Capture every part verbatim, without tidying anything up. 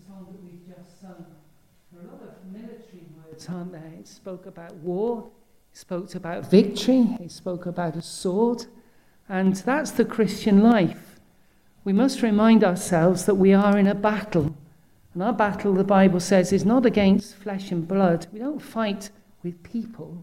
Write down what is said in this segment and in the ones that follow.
song that we've just sung, there are a lot of military words, aren't there? It spoke about war, it spoke about victory, it spoke about a sword, and that's the Christian life. We must remind ourselves that we are in a battle, and our battle, the Bible says, is not against flesh and blood. We don't fight with people.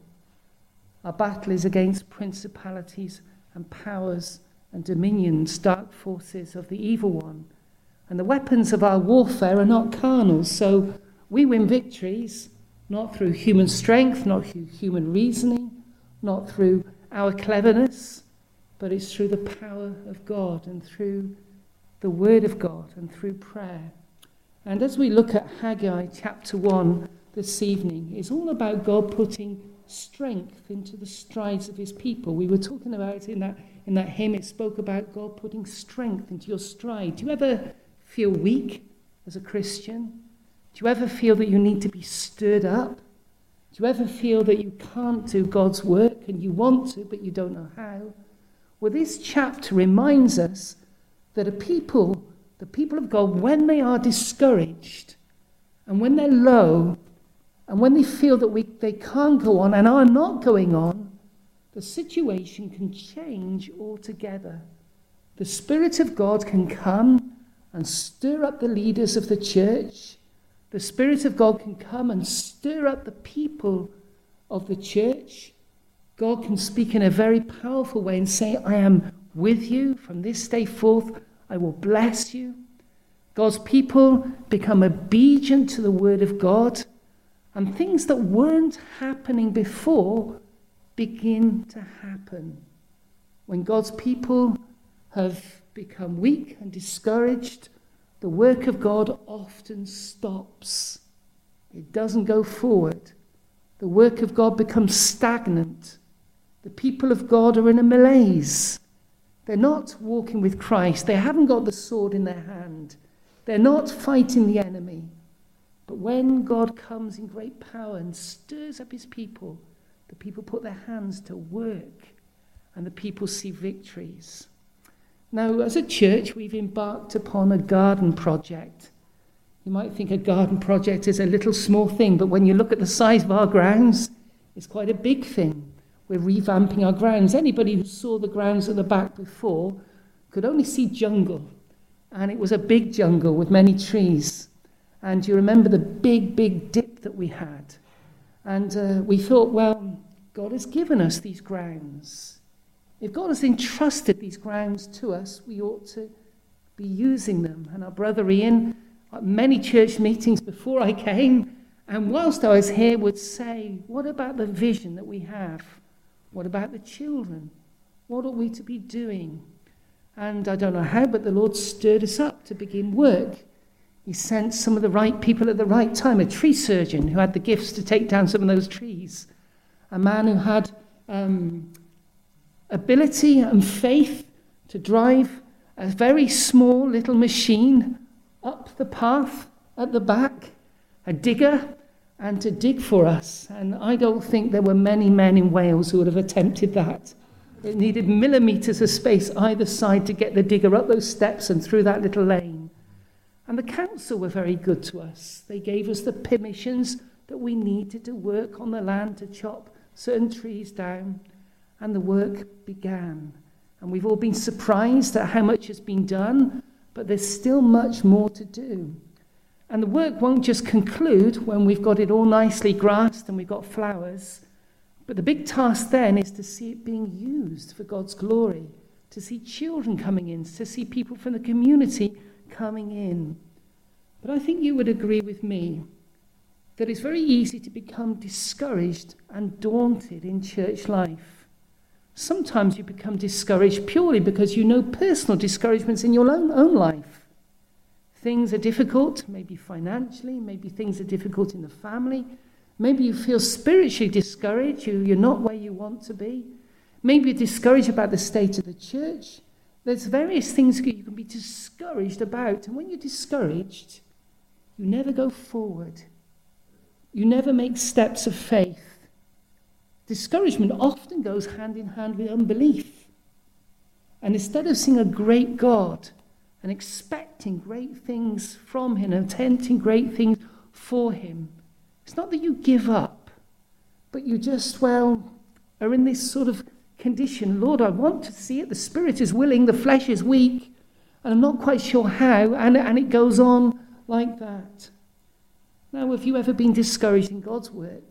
Our battle is against principalities and powers and dominions, dark forces of the evil one. And the weapons of our warfare are not carnal, so we win victories not through human strength, not through human reasoning, not through our cleverness, but it's through the power of God and through the word of God and through prayer. And as we look at Haggai chapter one this evening, it's all about God putting strength into the strides of his people. We were talking about it in that, in that hymn, it spoke about God putting strength into your stride. Do you ever feel weak as a Christian? Do you ever feel that you need to be stirred up? Do you ever feel that you can't do God's work and you want to, but you don't know how? Well, this chapter reminds us that a people, the people of God, when they are discouraged and when they're low and when they feel that we, they can't go on and are not going on, the situation can change altogether. The Spirit of God can come and stir up the leaders of the church. The Spirit of God can come and stir up the people of the church. God can speak in a very powerful way and say, I am with you from this day forth. I will bless you. God's people become obedient to the word of God, and things that weren't happening before begin to happen. When God's people have become weak and discouraged, the work of God often stops. It doesn't go forward. The work of God becomes stagnant. The people of God are in a malaise. They're not walking with Christ. They haven't got the sword in their hand. They're not fighting the enemy. But when God comes in great power and stirs up his people, the people put their hands to work and the people see victories. Now, as a church, we've embarked upon a garden project. You might think a garden project is a little small thing, but when you look at the size of our grounds, it's quite a big thing. We're revamping our grounds. Anybody who saw the grounds at the back before could only see jungle. And it was a big jungle with many trees. And you remember the big, big dip that we had. And uh, we thought, well, God has given us these grounds. If God has entrusted these grounds to us, we ought to be using them. And our brother Ian, at many church meetings before I came, and whilst I was here, would say, what about the vision that we have? What about the children? What are we to be doing? And I don't know how, but the Lord stirred us up to begin work. He sent some of the right people at the right time, a tree surgeon who had the gifts to take down some of those trees, a man who had um, ability and faith to drive a very small little machine up the path at the back, a digger, and to dig for us. And I don't think there were many men in Wales who would have attempted that. It needed millimetres of space either side to get the digger up those steps and through that little lane. And the council were very good to us. They gave us the permissions that we needed to work on the land to chop certain trees down. And the work began. And we've all been surprised at how much has been done, but there's still much more to do. And the work won't just conclude when we've got it all nicely grassed and we've got flowers. But the big task then is to see it being used for God's glory, to see children coming in, to see people from the community coming in. But I think you would agree with me that it's very easy to become discouraged and daunted in church life. Sometimes you become discouraged purely because you know personal discouragements in your own, own life. Things are difficult, maybe financially, maybe things are difficult in the family. Maybe you feel spiritually discouraged, you, you're not where you want to be. Maybe you're discouraged about the state of the church. There's various things you can be discouraged about. And when you're discouraged, you never go forward. You never make steps of faith. Discouragement often goes hand in hand with unbelief. And instead of seeing a great God and expecting great things from him and attempting great things for him. It's not that you give up, but you just, well, are in this sort of condition. Lord, I want to see it. The spirit is willing, the flesh is weak, and I'm not quite sure how, and, and it goes on like that. Now, have you ever been discouraged in God's work?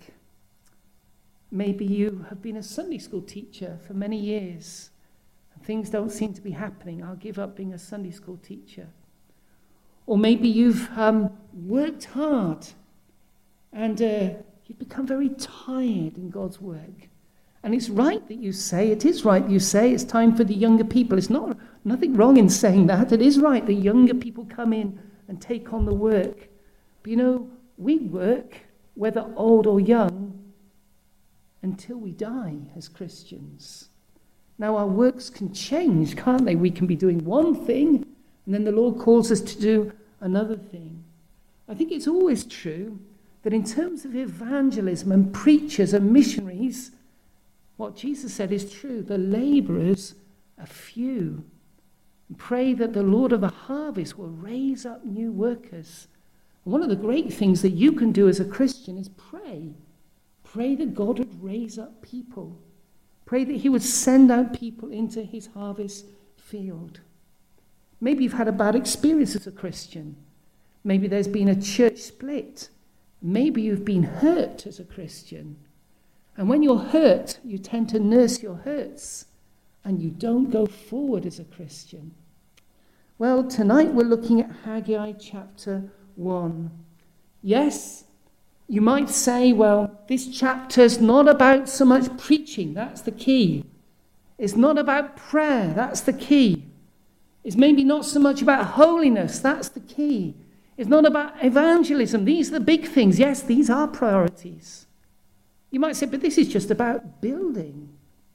Maybe you have been a Sunday school teacher for many years, and things don't seem to be happening. I'll give up being a Sunday school teacher. Or maybe you've um, worked hard, and uh, you've become very tired in God's work. And it's right that you say, it is right that you say, it's time for the younger people. It's not nothing wrong in saying that. It is right the younger people come in and take on the work. But you know, we work, whether old or young, until we die as Christians. Now our works can change, can't they? We can be doing one thing, and then the Lord calls us to do another thing. I think it's always true that in terms of evangelism and preachers and missionaries, what Jesus said is true. The labourers are few. Pray that the Lord of the harvest will raise up new workers. And one of the great things that you can do as a Christian is pray. Pray that God would raise up people. Pray that he would send out people into his harvest field. Maybe you've had a bad experience as a Christian. Maybe there's been a church split. Maybe you've been hurt as a Christian. And when you're hurt, you tend to nurse your hurts, and you don't go forward as a Christian. Well, tonight we're looking at Haggai chapter one. Yes, you might say, well, this chapter's not about so much preaching, that's the key. It's not about prayer, that's the key. It's maybe not so much about holiness, that's the key. It's not about evangelism, these are the big things. Yes, these are priorities. You might say, but this is just about building.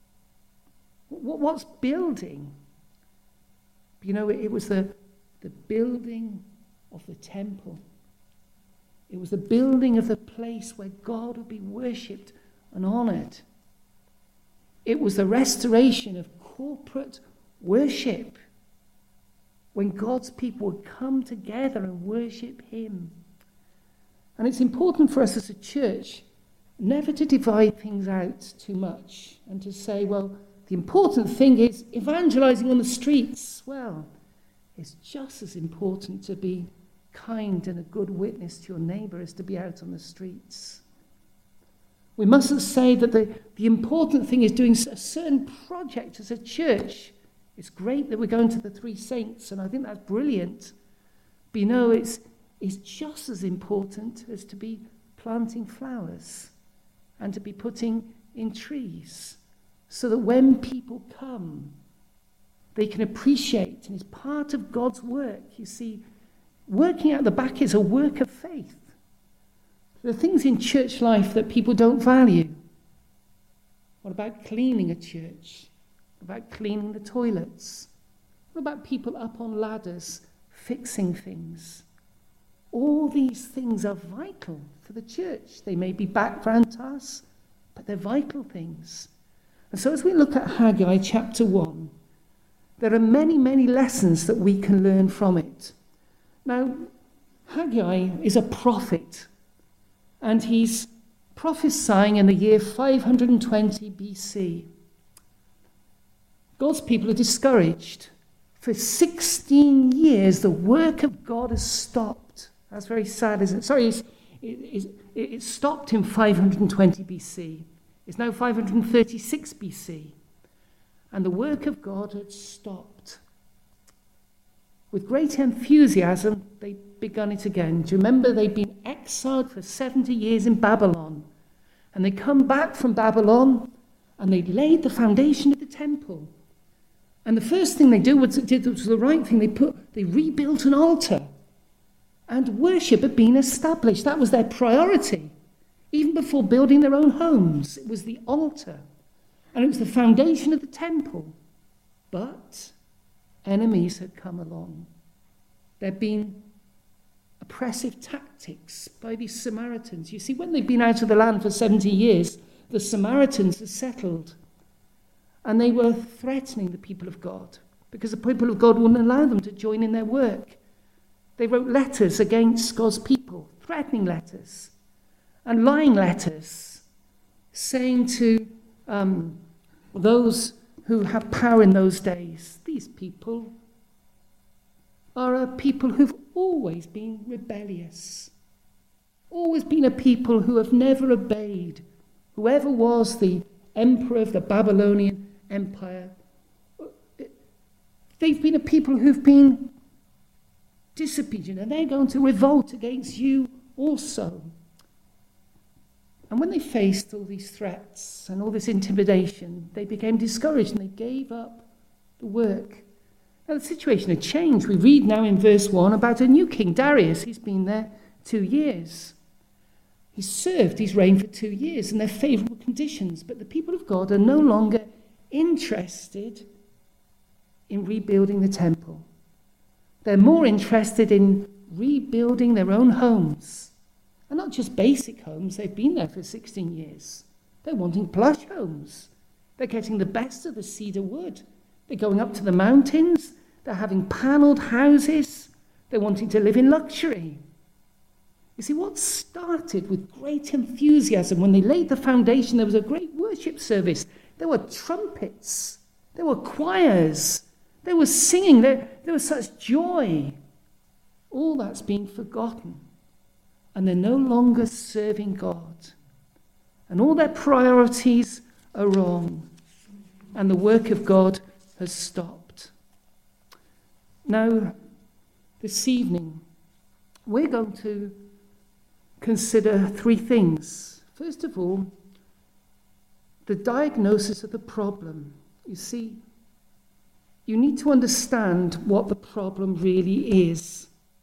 What's building? You know, it was the, the building of the temple. It was the building of the place where God would be worshipped and honoured. It was the restoration of corporate worship, when God's people would come together and worship him. And it's important for us as a church never to divide things out too much and to say, well, the important thing is evangelizing on the streets. Well, it's just as important to be kind and a good witness to your neighbour as to be out on the streets. We mustn't say that the, the important thing is doing a certain project as a church. It's great that we're going to the Three Saints, and I think that's brilliant. But you know, it's, it's just as important as to be planting flowers and to be putting in trees, so that when people come, they can appreciate, and it's part of God's work. You see, working at the back is a work of faith. There are things in church life that people don't value. What about cleaning a church? What about cleaning the toilets? What about people up on ladders fixing things? All these things are vital for the church. They may be background tasks, but they're vital things. And so as we look at Haggai chapter one, there are many, many lessons that we can learn from it. Now, Haggai is a prophet, and he's prophesying in the year five hundred twenty B C. God's people are discouraged. For sixteen years, the work of God has stopped. That's very sad, isn't it? Sorry, it's, it, it, it stopped in five hundred twenty B C. It's now five hundred thirty-six B C. And the work of God had stopped. With great enthusiasm, they'd begun it again. Do you remember they'd been exiled for seventy years in Babylon? And they come back from Babylon, and they laid the foundation of the temple. And the first thing they do was, did was the right thing. They put, they rebuilt an altar. And worship had been established. That was their priority. Even before building their own homes, it was the altar. And it was the foundation of the temple. But enemies had come along. There had been oppressive tactics by these Samaritans. You see, when they'd been out of the land for seventy years, the Samaritans had settled. And they were threatening the people of God. because the people of God wouldn't allow them to join in their work. They wrote letters against God's people, threatening letters and lying letters, saying to um, those who have power in those days, these people are a people who've always been rebellious, always been a people who have never obeyed whoever was the emperor of the Babylonian Empire. They've been a people who've been disobedient, and they're going to revolt against you also. And when they faced all these threats and all this intimidation, they became discouraged and they gave up the work. Now the situation had changed. We read now in verse one about a new king, Darius. He's been there two years. He's served, he's reigned for two years, and they're favourable conditions. But the people of God are no longer interested in rebuilding the temple. They're more interested in rebuilding their own homes. And not just basic homes, they've been there for sixteen years. They're wanting plush homes. They're getting the best of the cedar wood. They're going up to the mountains. They're having panelled houses. They're wanting to live in luxury. You see, what started with great enthusiasm when they laid the foundation, there was a great worship service. There were trumpets. There were choirs. There was singing. There, there was such joy. All that's been forgotten. And they're no longer serving God. And all their priorities are wrong. And the work of God has stopped. Now, this evening, we're going to consider three things. First of all, the diagnosis of the problem. You see, you need to understand what the problem really is.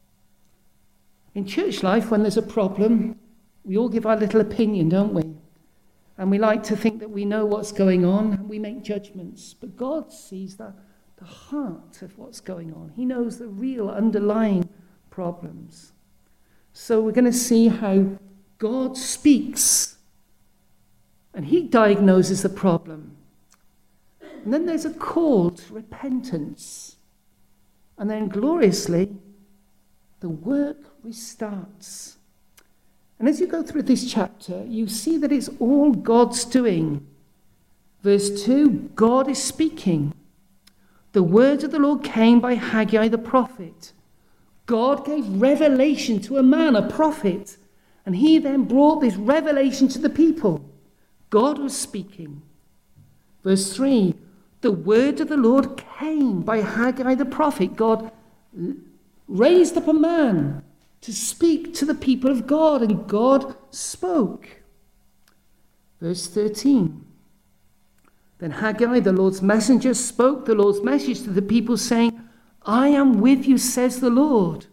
In church life, when there's a problem, we all give our little opinion, don't we? And we like to think that we know what's going on, and we make judgments. But God sees the, the heart of what's going on. He knows the real underlying problems. So we're going to see how God speaks, and he diagnoses the problem. And then there's a call to repentance. And then gloriously, the work restarts. And as you go through this chapter, you see that it's all God's doing. Verse two, God is speaking. The word of the Lord came by Haggai the prophet. God gave revelation to a man, a prophet, and he then brought this revelation to the people. God was speaking. Verse three, the word of the Lord came by Haggai the prophet. God raised up a man to speak to the people of God, and God spoke. Verse thirteen, then Haggai, the Lord's messenger, spoke the Lord's message to the people, saying, I am with you, says the Lord.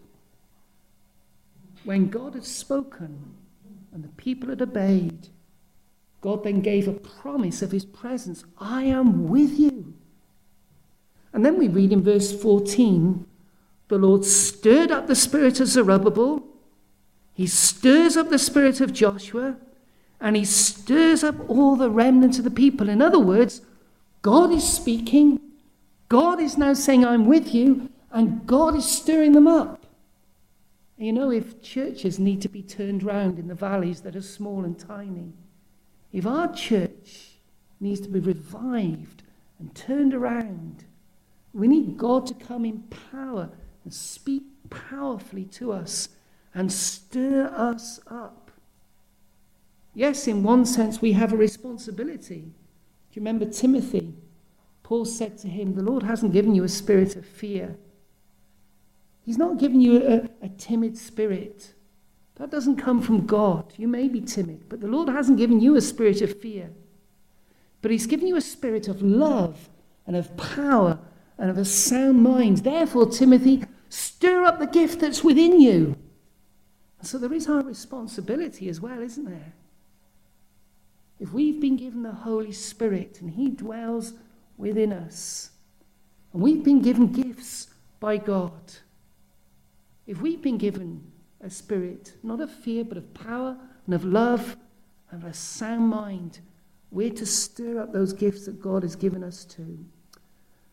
When God had spoken and the people had obeyed, God then gave a promise of his presence. I am with you. And then we read in verse fourteen, the Lord stirred up the spirit of Zerubbabel, he stirs up the spirit of Joshua, and he stirs up all the remnant of the people. In other words, God is speaking, God is now saying, I'm with you, and God is stirring them up. And you know, if churches need to be turned round in the valleys that are small and tiny, if our church needs to be revived and turned around, we need God to come in power and speak powerfully to us and stir us up. Yes, in one sense, we have a responsibility. Do you remember Timothy? Paul said to him, the Lord hasn't given you a spirit of fear. He's not given you a, a timid spirit. That doesn't come from God. You may be timid, but the Lord hasn't given you a spirit of fear. But he's given you a spirit of love and of power and of a sound mind. Therefore, Timothy, stir up the gift that's within you. And so there is our responsibility as well, isn't there? If we've been given the Holy Spirit and he dwells within us, and we've been given gifts by God, if we've been given a spirit, not of fear, but of power and of love and of a sound mind, we're to stir up those gifts that God has given us too.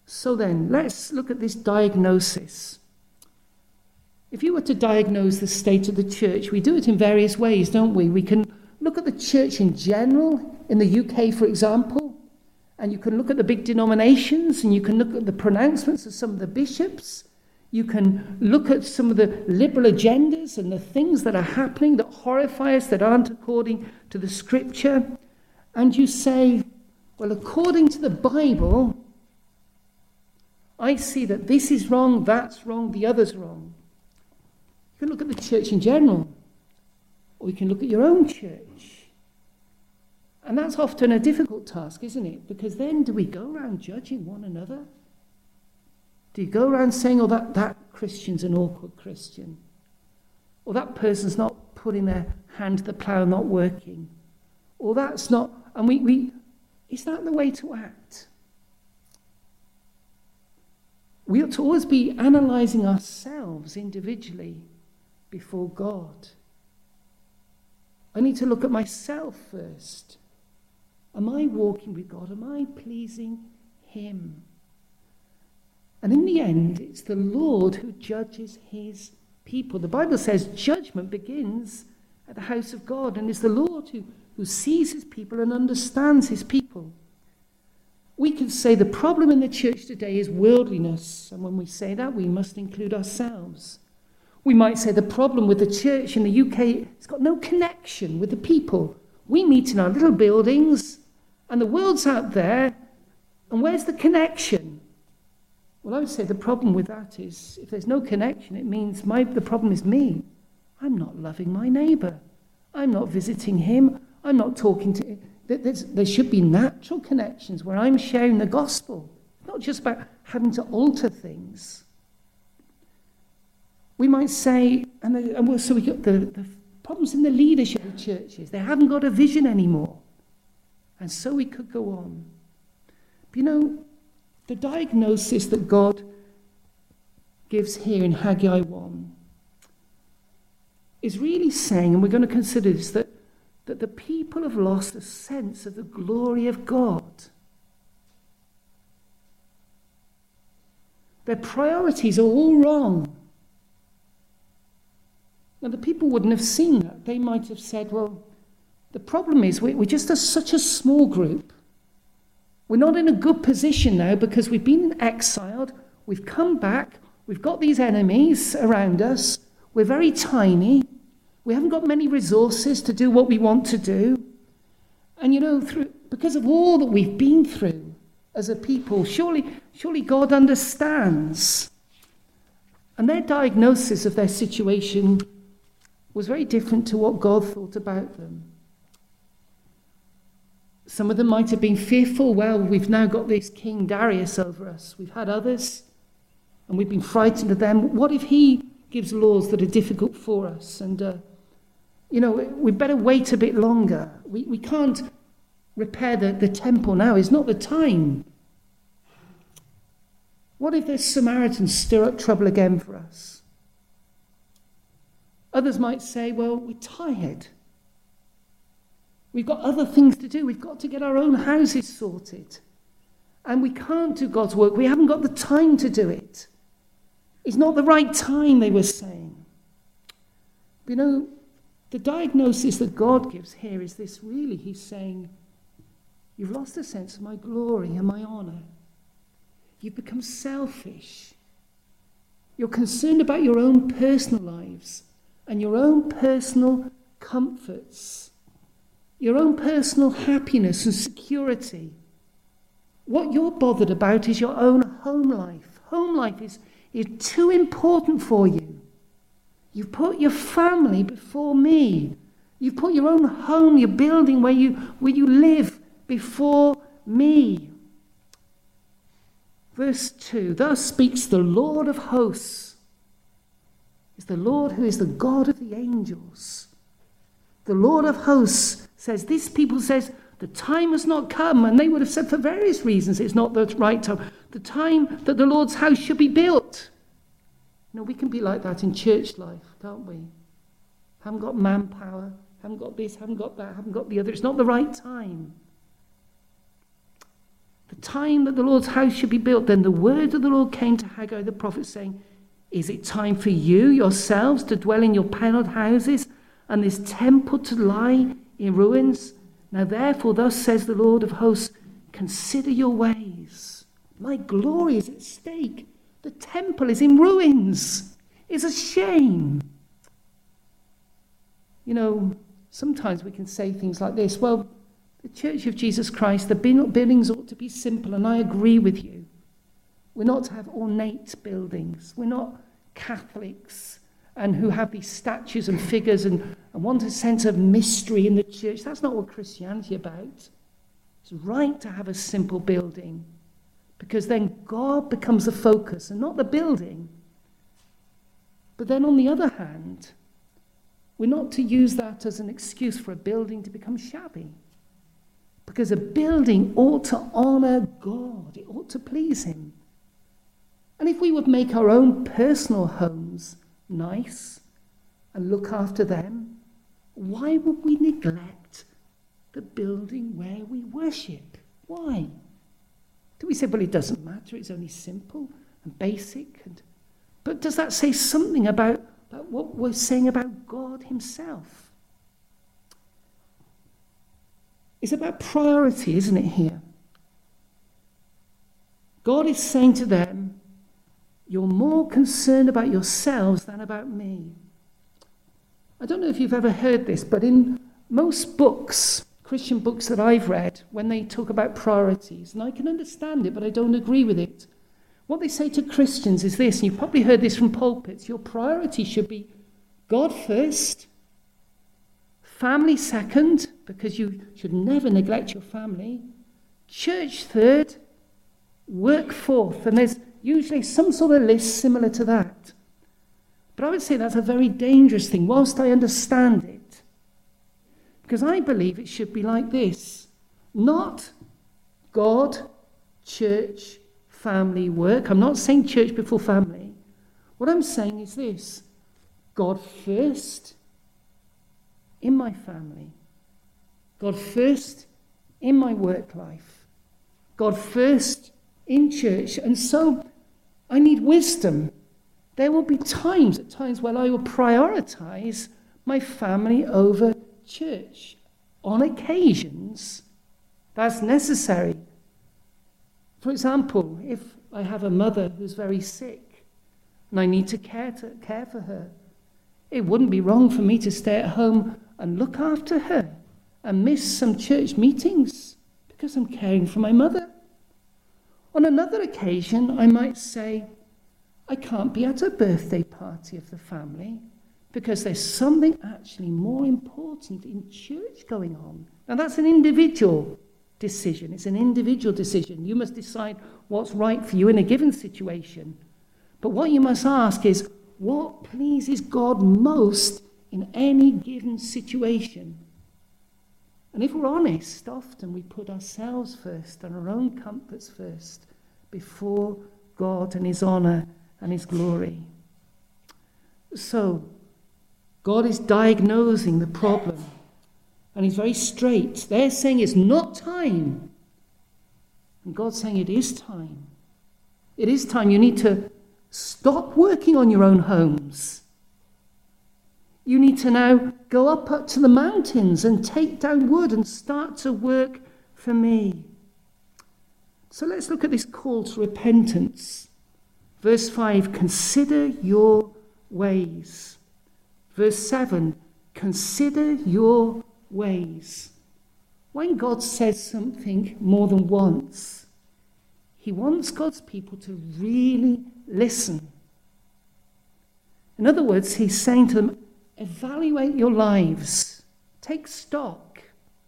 So then, let's look at this diagnosis. If you were to diagnose the state of the church, we do it in various ways, don't we? We can look at the church in general, in the U K, for example, and you can look at the big denominations, and you can look at the pronouncements of some of the bishops. You can look at some of the liberal agendas and the things that are happening that horrify us, that aren't according to the scripture. And you say, well, according to the Bible, I see that this is wrong, that's wrong, the other's wrong. You can look at the church in general, or you can look at your own church. And that's often a difficult task, isn't it? Because then do we go around judging one another? Do you go around saying, oh, that, that Christian's an awkward Christian? Or that person's not putting their hand to the plough, not working? Or that's not, and we, we, is that the way to act? We ought to always be analysing ourselves individually before God. I need to look at myself first. Am I walking with God? Am I pleasing him? And in the end, it's the Lord who judges his people. The Bible says judgment begins at the house of God, and it's the Lord who, who sees his people and understands his people. We could say the problem in the church today is worldliness, and when we say that, we must include ourselves. We might say the problem with the church in the U K, it's got no connection with the people. We meet in our little buildings, and the world's out there, and where's the connection? Well, I would say the problem with that is, if there's no connection, it means my, the problem is me. I'm not loving my neighbour. I'm not visiting him. I'm not talking to him. There's, there should be natural connections where I'm sharing the gospel, not just about having to alter things. We might say, and, the, and so we got the, the problems in the leadership of churches. They haven't got a vision anymore. And so we could go on. But you know, the diagnosis that God gives here in Haggai one is really saying, and we're going to consider this, that, that the people have lost a sense of the glory of God. Their priorities are all wrong. Now, the people wouldn't have seen that. They might have said, well, the problem is we're just a, such a small group. We're not in a good position now because we've been exiled, we've come back, we've got these enemies around us, we're very tiny, we haven't got many resources to do what we want to do. And you know, through, because of all that we've been through as a people, surely, surely God understands. And their diagnosis of their situation was very different to what God thought about them. Some of them might have been fearful. Well, we've now got this King Darius over us. We've had others, and we've been frightened of them. What if he gives laws that are difficult for us? And, uh, you know, we better wait a bit longer. We, we can't repair the, the temple now. It's not the time. What if the Samaritans stir up trouble again for us? Others might say, well, we're tired. We've got other things to do. We've got to get our own houses sorted. And we can't do God's work. We haven't got the time to do it. It's not the right time, they were saying. But you know, the diagnosis that God gives here is this really. He's saying, you've lost a sense of my glory and my honour. You've become selfish. You're concerned about your own personal lives and your own personal comforts. Your own personal happiness and security. What you're bothered about is your own home life. Home life is, is too important for you. You've put your family before me. You've put your own home, your building where you, where you live before me. Verse two, thus speaks the Lord of hosts. It's the Lord who is the God of the angels. The Lord of hosts says, this people says, the time has not come. And they would have said for various reasons it's not the right time. The time that the Lord's house should be built. You know, we can be like that in church life, can't we? Haven't got manpower, haven't got this, haven't got that, haven't got the other. It's not the right time. the time that the Lord's house should be built, then the word of the Lord came to Haggai the prophet, saying, is it time for you yourselves to dwell in your panelled houses, and this temple to lie in ruins? Now therefore, thus says the Lord of hosts, consider your ways. My glory is at stake. The temple is in ruins. It's a shame. You know, sometimes we can say things like this, well, the Church of Jesus Christ, the buildings ought to be simple, and I agree with you. We're not to have ornate buildings. We're not Catholics and who have these statues and figures and, and want a sense of mystery in the church. That's not what Christianity is about. It's right to have a simple building, because then God becomes the focus and not the building. But then on the other hand, we're not to use that as an excuse for a building to become shabby. Because a building ought to honour God. It ought to please him. And if we would make our own personal homes nice and look after them, why would we neglect the building where we worship? Why? Do we say, well, it doesn't matter, it's only simple and basic? And, but does that say something about, about what we're saying about God himself? It's about priority, isn't it, here? God is saying to them, you're more concerned about yourselves than about me. I don't know if you've ever heard this, but in most books, Christian books that I've read, when they talk about priorities, and I can understand it, but I don't agree with it, what they say to Christians is this, and you've probably heard this from pulpits, your priority should be God first, family second, because you should never neglect your family, church third, work fourth, and there's usually some sort of list similar to that. But I would say that's a very dangerous thing, whilst I understand it. Because I believe it should be like this. Not God, church, family, work. I'm not saying church before family. What I'm saying is this. God first in my family. God first in my work life. God first in church. And so I need wisdom. There will be times, at times, when I will prioritize my family over church. On occasions, that's necessary. For example, if I have a mother who's very sick and I need to care, to care for her, it wouldn't be wrong for me to stay at home and look after her and miss some church meetings because I'm caring for my mother. On another occasion, I might say, I can't be at a birthday party of the family because there's something actually more important in church going on. Now, that's an individual decision. It's an individual decision. You must decide what's right for you in a given situation. But what you must ask is, what pleases God most in any given situation? And if we're honest, often we put ourselves first and our own comforts first before God and his honour and his glory. So, God is diagnosing the problem, and he's very straight. They're saying it's not time, and God's saying it is time. It is time. You need to stop working on your own homes. You need to now go up, up to the mountains and take down wood and start to work for me. So let's look at this call to repentance. Verse five, consider your ways. Verse seven, consider your ways. When God says something more than once, he wants God's people to really listen. In other words, he's saying to them, evaluate your lives. Take stock.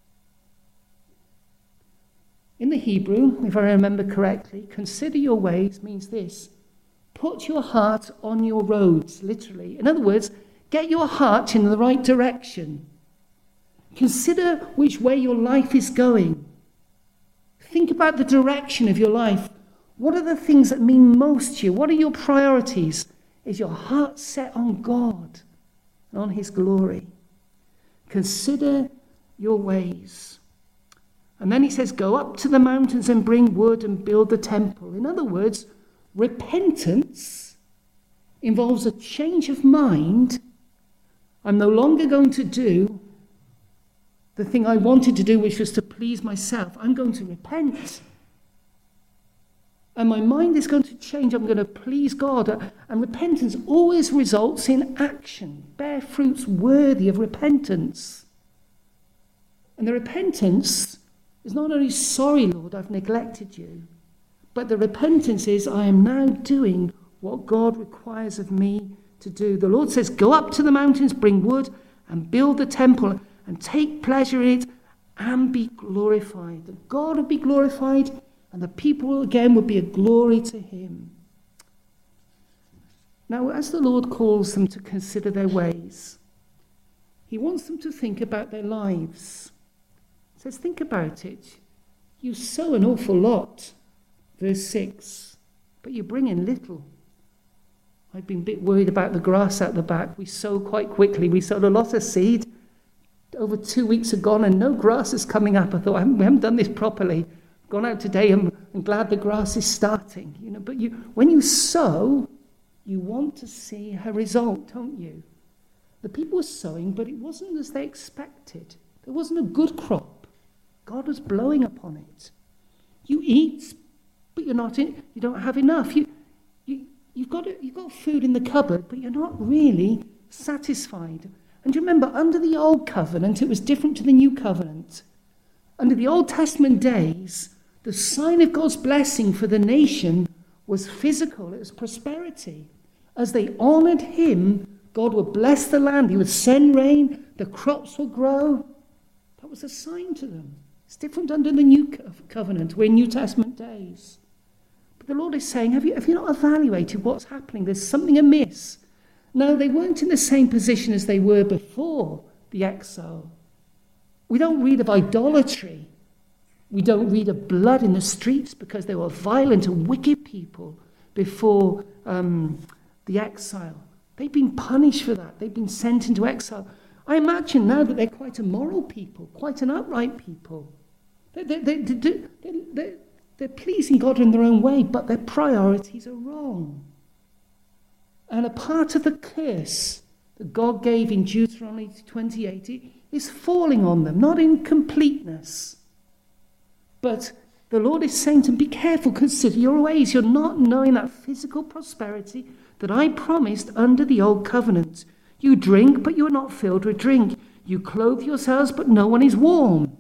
In the Hebrew, if I remember correctly, consider your ways means this. Put your heart on your roads, literally. In other words, get your heart in the right direction. Consider which way your life is going. Think about the direction of your life. What are the things that mean most to you? What are your priorities? Is your heart set on God and on his glory? Consider your ways. And then he says, go up to the mountains and bring wood and build the temple. In other words, repentance involves a change of mind. I'm no longer going to do the thing I wanted to do, which was to please myself. I'm going to repent. And my mind is going to change. I'm going to please God. And repentance always results in action. Bear fruits worthy of repentance. And the repentance is not only, sorry, Lord, I've neglected you, but the repentance is, I am now doing what God requires of me to do. The Lord says, go up to the mountains, bring wood, and build the temple, and take pleasure in it, and be glorified. That God would be glorified, and the people again would be a glory to him. Now, as the Lord calls them to consider their ways, he wants them to think about their lives. He says, think about it. You sow an awful lot, verse six, but you bring in little. I've been a bit worried about the grass out the back. We sow quite quickly. We sowed a lot of seed. Over two weeks have gone and no grass is coming up. I thought, I haven't, we haven't done this properly. I've gone out today and I'm glad the grass is starting. You know, but you, when you sow, you want to see a result, don't you? The people were sowing, but it wasn't as they expected. There wasn't a good crop. God was blowing upon it. You eat, but you're not in, you don't have enough. You, you, you've got you've got food in the cupboard, but you're not really satisfied. And you remember, under the old covenant, it was different to the new covenant. Under the Old Testament days, the sign of God's blessing for the nation was physical. It was prosperity. As they honored him, God would bless the land. He would send rain. The crops would grow. That was a sign to them. It's different under the new covenant. We're in New Testament days. But the Lord is saying, have you, have you not evaluated what's happening? There's something amiss. No, they weren't in the same position as they were before the exile. We don't read of idolatry. We don't read of blood in the streets because they were violent and wicked people before um, the exile. They've been punished for that. They've been sent into exile. I imagine now that they're quite a moral people, quite an upright people. They, they, they, they, they, they, they're pleasing God in their own way, but their priorities are wrong. And a part of the curse that God gave in Deuteronomy twenty-eight is falling on them, not in completeness. But the Lord is saying to them, be careful, consider your ways. You're not knowing that physical prosperity that I promised under the old covenant. You drink, but you are not filled with drink. You clothe yourselves, but no one is warm.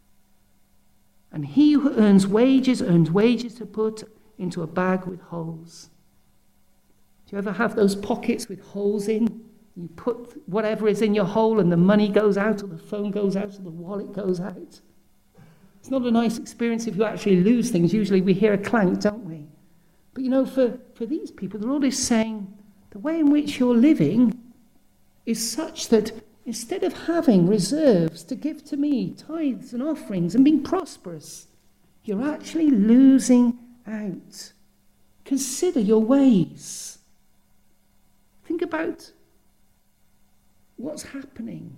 And he who earns wages, earns wages to put into a bag with holes. Do you ever have those pockets with holes in? You put whatever is in your hole and the money goes out, or the phone goes out, or the wallet goes out. It's not a nice experience if you actually lose things. Usually we hear a clank, don't we? But you know, for, for these people, the Lord is saying, the way in which you're living is such that instead of having reserves to give to me, tithes and offerings, and being prosperous, you're actually losing out. Consider your ways. Think about what's happening.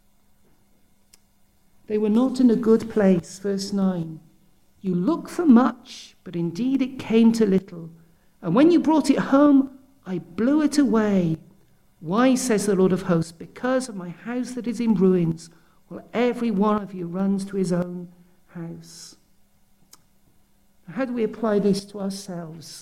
They were not in a good place, verse nine. You look for much, but indeed it came to little. And when you brought it home, I blew it away. Why, says the Lord of hosts, because of my house that is in ruins, while every one of you runs to his own house. How do we apply this to ourselves?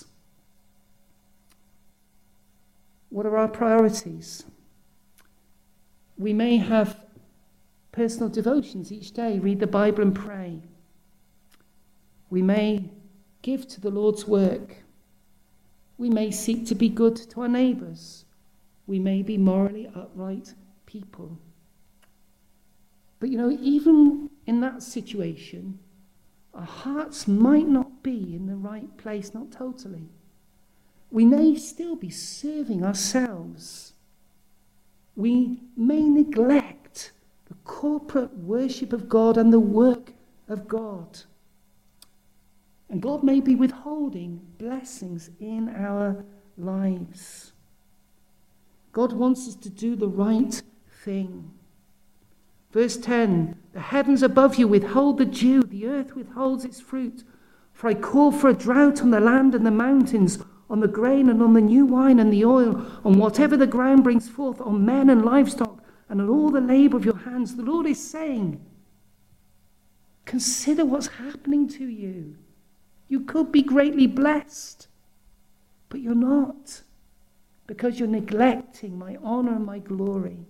What are our priorities? We may have personal devotions each day, read the Bible and pray. We may give to the Lord's work. We may seek to be good to our neighbours. We may be morally upright people. But you know, even in that situation, our hearts might not be in the right place, not totally. We may still be serving ourselves. We may neglect the corporate worship of God and the work of God. And God may be withholding blessings in our lives. God wants us to do the right thing. Verse ten, the heavens above you withhold the dew, the earth withholds its fruit. For I call for a drought on the land and the mountains, on the grain and on the new wine and the oil, on whatever the ground brings forth, on men and livestock, and on all the labor of your hands. The Lord is saying, consider what's happening to you. You could be greatly blessed, but you're not, because you're neglecting my honor and my glory.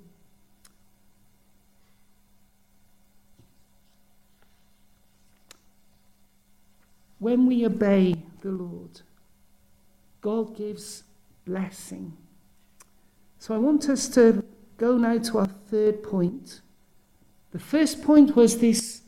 When we obey the Lord, God gives blessing. So I want us to go now to our third point. The first point was this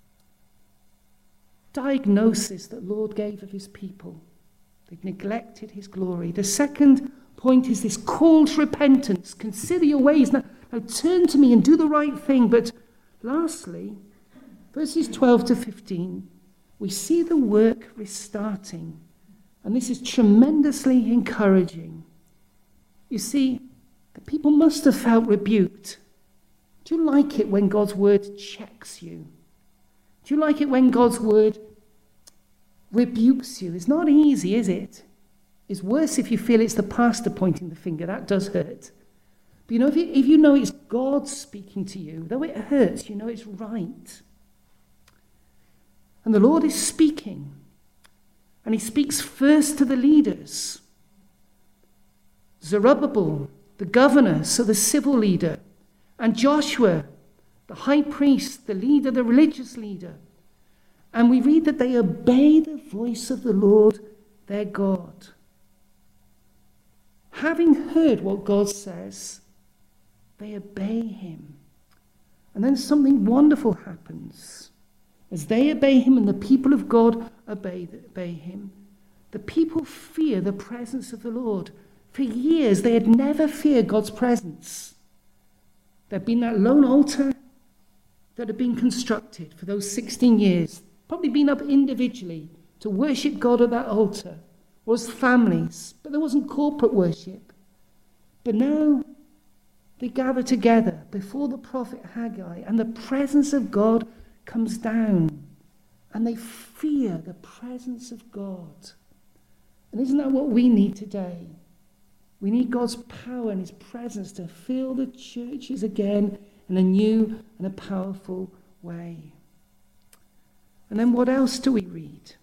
diagnosis that the Lord gave of his people. They've neglected his glory. The second point is this call to repentance. Consider your ways. Now, now turn to me and do the right thing. But lastly, verses twelve to fifteen, we see the work restarting. And this is tremendously encouraging. You see, the people must have felt rebuked. Do you like it when God's word checks you? Do you like it when God's word rebukes you? It's not easy, is it? It's worse if you feel it's the pastor pointing the finger. That does hurt. But you know, if you, if you know it's God speaking to you, though it hurts, you know it's right. And the Lord is speaking. And he speaks first to the leaders. Zerubbabel, the governor, so the civil leader, and Joshua, the high priest, the leader, the religious leader. And we read that they obey the voice of the Lord, their God. Having heard what God says, they obey him. And then something wonderful happens. As they obey him and the people of God obey, obey him, the people fear the presence of the Lord. For years, they had never feared God's presence. There had been that lone altar that had been constructed for those sixteen years, probably been up individually to worship God at that altar, or as families, but there wasn't corporate worship. But now they gather together before the prophet Haggai, and the presence of God comes down, and they fear the presence of God. And isn't that what we need today? We need God's power and his presence to fill the churches again in a new and a powerful way. And then what else do we read?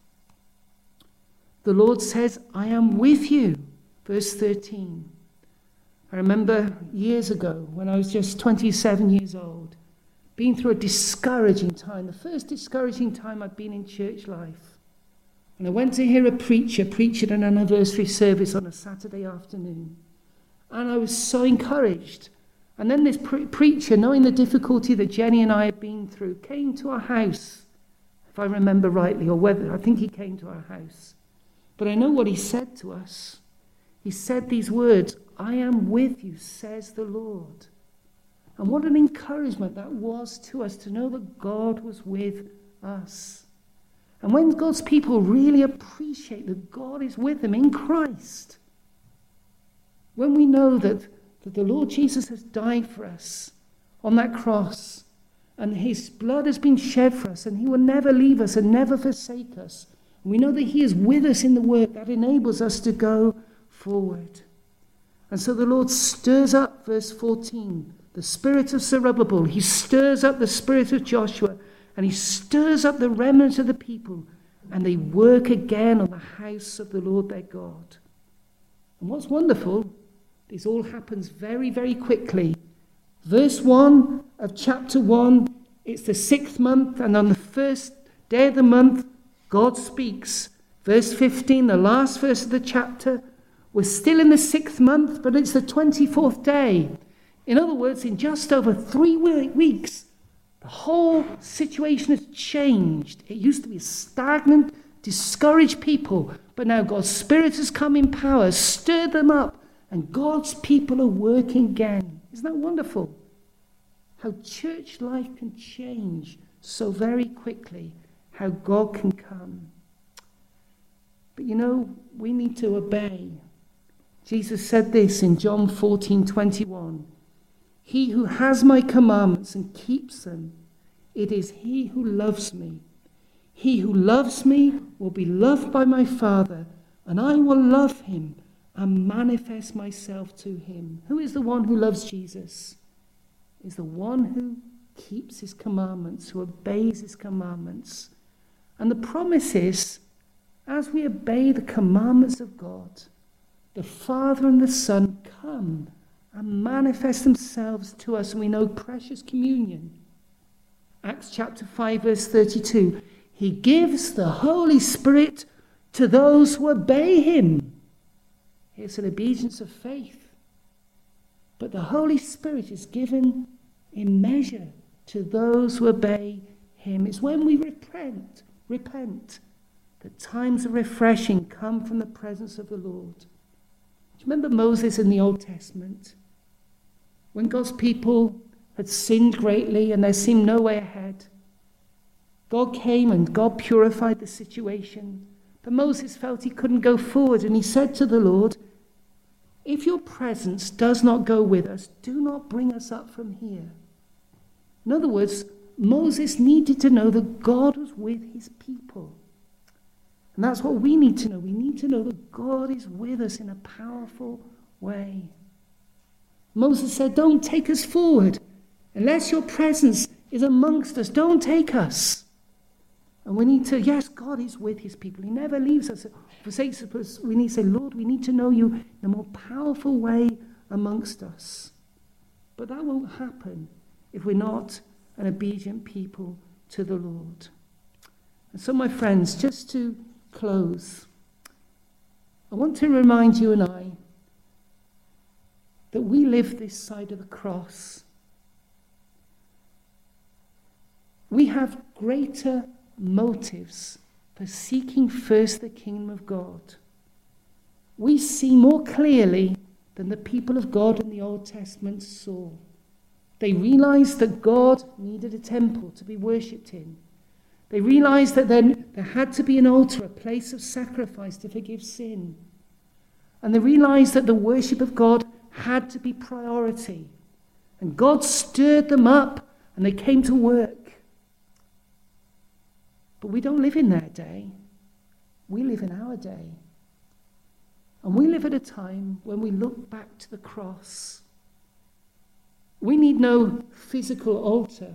The Lord says, I am with you. Verse thirteen. I remember years ago when I was just twenty-seven years old, being through a discouraging time, the first discouraging time I'd been in church life. And I went to hear a preacher preach at an anniversary service on a Saturday afternoon. And I was so encouraged. And then this pre- preacher, knowing the difficulty that Jenny and I had been through, came to our house, if I remember rightly, or whether, I think he came to our house. But I know what he said to us. He said these words, I am with you, says the Lord. And what an encouragement that was to us to know that God was with us. And when God's people really appreciate that God is with them in Christ, when we know that, that the Lord Jesus has died for us on that cross, and his blood has been shed for us, and he will never leave us and never forsake us, and we know that he is with us in the work that enables us to go forward. And so the Lord stirs up, verse fourteen, the spirit of Zerubbabel. He stirs up the spirit of Joshua, and he stirs up the remnant of the people, and they work again on the house of the Lord their God. And what's wonderful, this all happens very, very quickly. Verse one of chapter one, it's the sixth month, and on the first day of the month, God speaks. Verse fifteen, the last verse of the chapter, we're still in the sixth month, but it's the twenty-fourth day. In other words, in just over three weeks, the whole situation has changed. It used to be a stagnant, discouraged people, but now God's Spirit has come in power, stirred them up, and God's people are working again. Isn't that wonderful? How church life can change so very quickly, how God can come. But you know, we need to obey. Jesus said this in John fourteen twenty-one. He who has my commandments and keeps them, it is he who loves me. He who loves me will be loved by my Father, and I will love him and manifest myself to him. Who is the one who loves Jesus? Is the one who keeps his commandments, who obeys his commandments. And the promise is, as we obey the commandments of God, the Father and the Son come and manifest themselves to us, and we know precious communion. Acts chapter five, verse thirty-two. He gives the Holy Spirit to those who obey him. It's an obedience of faith. But the Holy Spirit is given in measure to those who obey him. It's when we repent, repent, that times of refreshing come from the presence of the Lord. Do you remember Moses in the Old Testament? When God's people had sinned greatly and there seemed no way ahead, God came and God purified the situation. But Moses felt he couldn't go forward, and he said to the Lord, if your presence does not go with us, do not bring us up from here. In other words, Moses needed to know that God was with his people. And that's what we need to know. We need to know that God is with us in a powerful way. Moses said, don't take us forward. Unless your presence is amongst us, don't take us. And we need to, yes, God is with his people. He never leaves us, forsakes us. We need to say, Lord, we need to know you in a more powerful way amongst us. But that won't happen if we're not an obedient people to the Lord. And so, my friends, just to close, I want to remind you and I that we live this side of the cross. We have greater motives for seeking first the kingdom of God. We see more clearly than the people of God in the Old Testament saw. They realized that God needed a temple to be worshipped in. They realized that then there had to be an altar, a place of sacrifice to forgive sin. And they realized that the worship of God had to be priority. And God stirred them up and they came to work. But we don't live in their day. We live in our day. And we live at a time when we look back to the cross. We need no physical altar.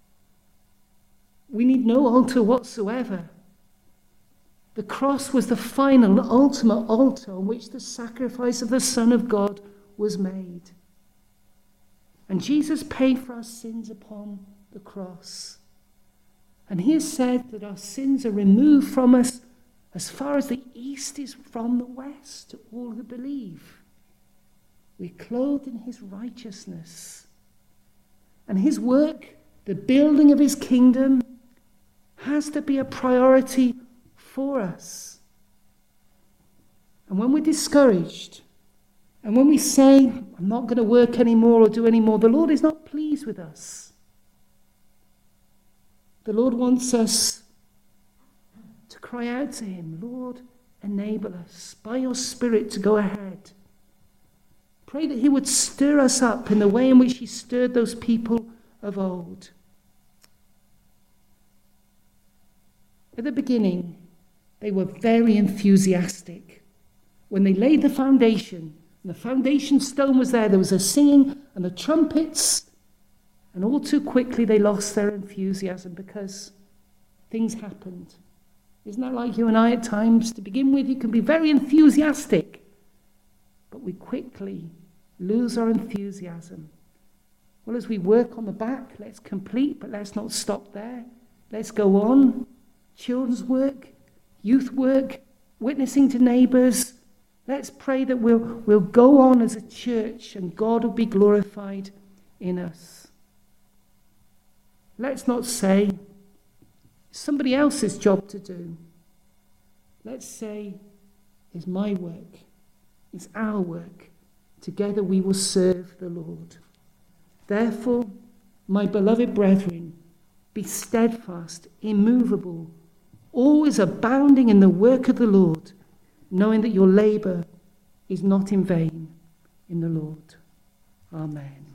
We need no altar whatsoever. The cross was the final, ultimate altar on which the sacrifice of the Son of God was made. And Jesus paid for our sins upon the cross. And he has said that our sins are removed from us as far as the east is from the west to all who believe. We're clothed in his righteousness. And his work, the building of his kingdom, has to be a priority for us. And when we're discouraged, and when we say, I'm not going to work anymore or do any more, the Lord is not pleased with us. The Lord wants us to cry out to him, Lord, enable us by your Spirit to go ahead. Pray that he would stir us up in the way in which he stirred those people of old. At the beginning, they were very enthusiastic. When they laid the foundation, and the foundation stone was there, there was a singing and the trumpets. And all too quickly they lost their enthusiasm because things happened. Isn't that like you and I at times? To begin with, you can be very enthusiastic, but we quickly lose our enthusiasm. Well, as we work on the back, let's complete, but let's not stop there. Let's go on. Children's work, youth work, witnessing to neighbours. Let's pray that we'll, we'll go on as a church and God will be glorified in us. Let's not say, it's somebody else's job to do. Let's say, it's my work. It's our work. Together we will serve the Lord. Therefore, my beloved brethren, be steadfast, immovable, always abounding in the work of the Lord, knowing that your labour is not in vain in the Lord. Amen.